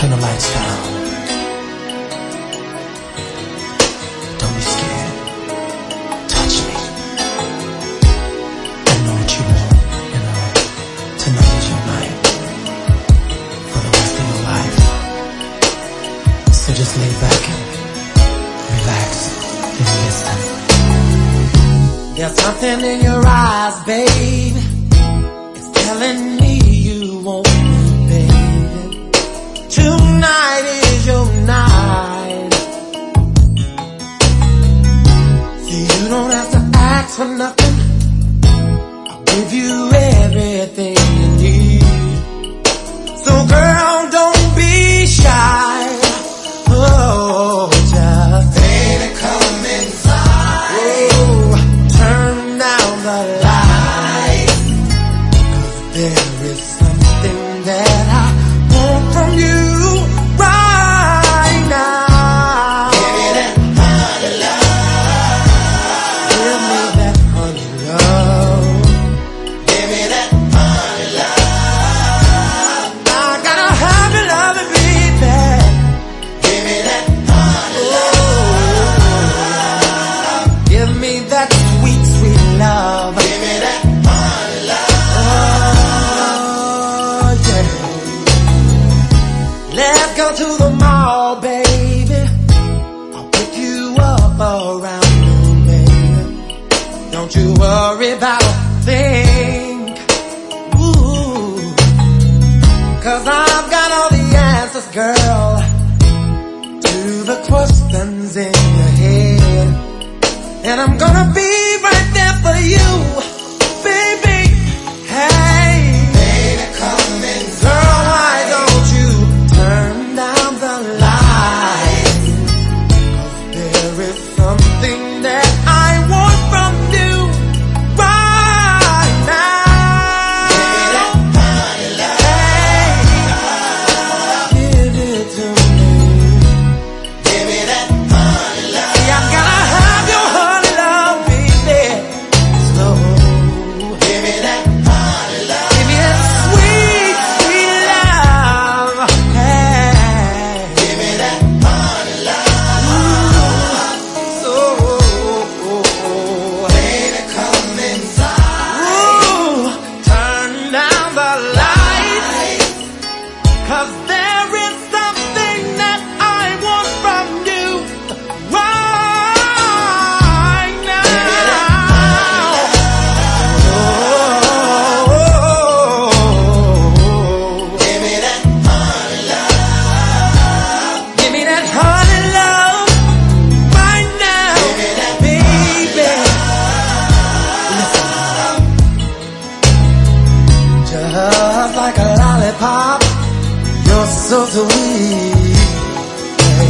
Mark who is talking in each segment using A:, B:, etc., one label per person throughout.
A: Turn the lights down. Don't be scared. Touch me. I know what you want, tonight is your night. For the rest of your life. So just lay back and relax and listen. There's something in your eyes, babe. It's telling me you want me, baby. Tonight is your night. See, you don't have to ask for nothing. I'll give you everything you need. So girl, don't be shy. Oh, just baby, come inside. Oh, turn down the light. 'Cause there is something that I want from you right now. Give me that honey love. Give me that honey love. Give me that honey love. I gotta have your love and baby. Give me that honey love. Give me that sweet, sweet love. Give me that honey love. Oh, yeah. Let's go to the mall, baby. I'll pick you up around noon, baby. Don't you worry about a thing. Ooh. 'Cause I've got all the answers, girl, to the questions in your head. And I'm gonna be right there for you, baby. Hey, baby, come in. Girl, why don't you turn down the light? 'Cause there is something that I want from you right now. Give me that honey love. Hey, give it to me. Give me that honey love. See, I gotta have your honey love, baby. Slow. Give me that honey love. Give me that sweet, sweet love. Hey, give me that honey love. So, baby, come inside. Ooh, turn down the lights. 'Cause there is something that I want from you right now. Give me that honey love. Give me that honey love right now, baby. Listen. Just like a lollipop, you're so sweet,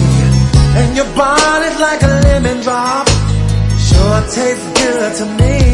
A: and your body's like a lemon drop. Sure tastes good to me.